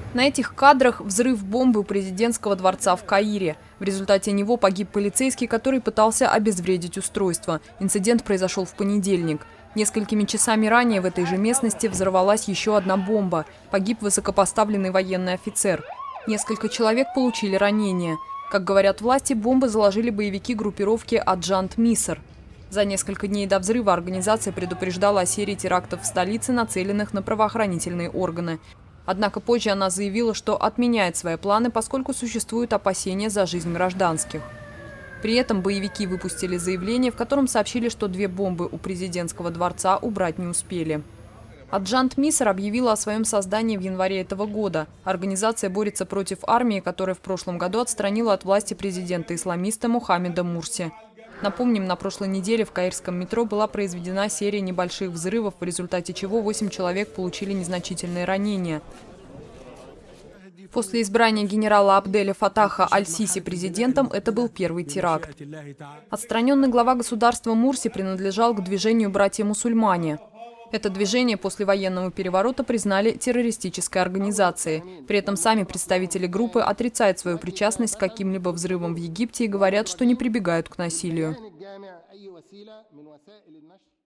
На этих кадрах взрыв бомбы у президентского дворца в Каире. В результате него погиб полицейский, который пытался обезвредить устройство. Инцидент произошел в понедельник. Несколькими часами ранее в этой же местности взорвалась еще одна бомба. Погиб высокопоставленный военный офицер. Несколько человек получили ранения. Как говорят власти, бомбы заложили боевики группировки «Аджант Миср». За несколько дней до взрыва организация предупреждала о серии терактов в столице, нацеленных на правоохранительные органы. Однако позже она заявила, что отменяет свои планы, поскольку существуют опасения за жизнь гражданских. При этом боевики выпустили заявление, в котором сообщили, что 2 бомбы у президентского дворца убрать не успели. Аджант Миср объявила о своем создании в январе этого года. Организация борется против армии, которая в прошлом году отстранила от власти президента-исламиста Мухаммеда Мурси. Напомним, на прошлой неделе в каирском метро была произведена серия небольших взрывов, в результате чего 8 человек получили незначительные ранения. После избрания генерала Абделя Фатаха Аль-Сиси президентом это был первый теракт. Отстраненный глава государства Мурси принадлежал к движению «Братья-мусульмане». Это движение после военного переворота признали террористической организацией. При этом сами представители группы отрицают свою причастность к каким-либо взрывам в Египте и говорят, что не прибегают к насилию.